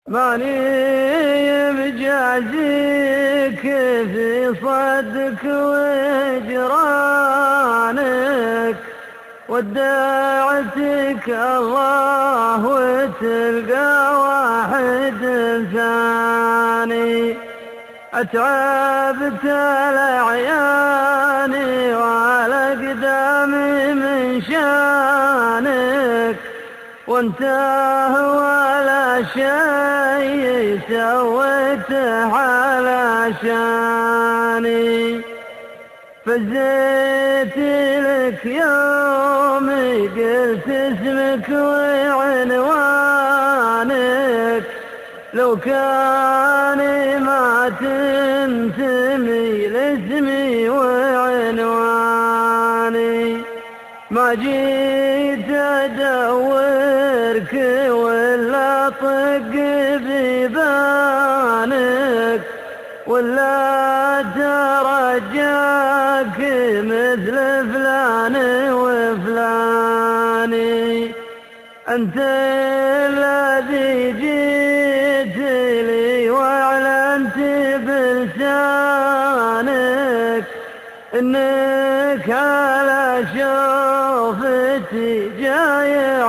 ماني مجازيك في صدك وجرانك، ودعتك الله وتلقى واحد ثاني. أتعبت الأعيان والأقدام من شانك، وانت ولا شيء سويته علشاني. فزيت لك يومي قلت اسمك وعنوانك، لو كان ما تنتمي لاسمي وعنواني. ما جيت ادورك ولا طق بيبانك، ولا ترجاك مثل فلان وفلاني. أنت الذي جيت لي واعلنت بلسانك إنك على شوفتي جايع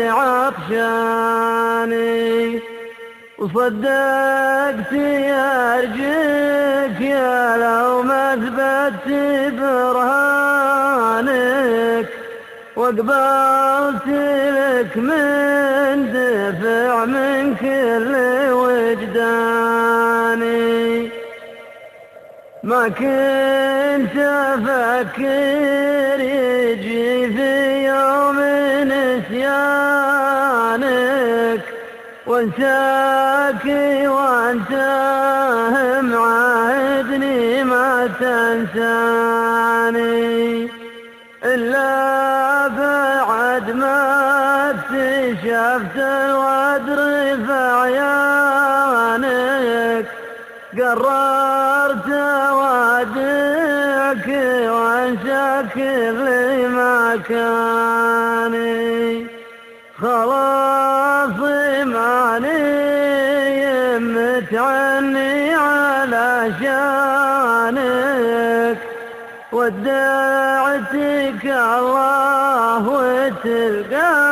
وعطشاني. وصدقت أرجوك يا لو ما أثبت برهانك، وقبلت لك من دفع من كل وجداني. ما كنت أفكر يجي في يوم نسيانك، وانساك وانت معاهدني ما تنساني. إلا بعد ما اكتشفت الغدر في عيانك، قررت أودعك وانسى كل مكاني. خلاص ماني متعني علشانك، ودعتك الله وتلقى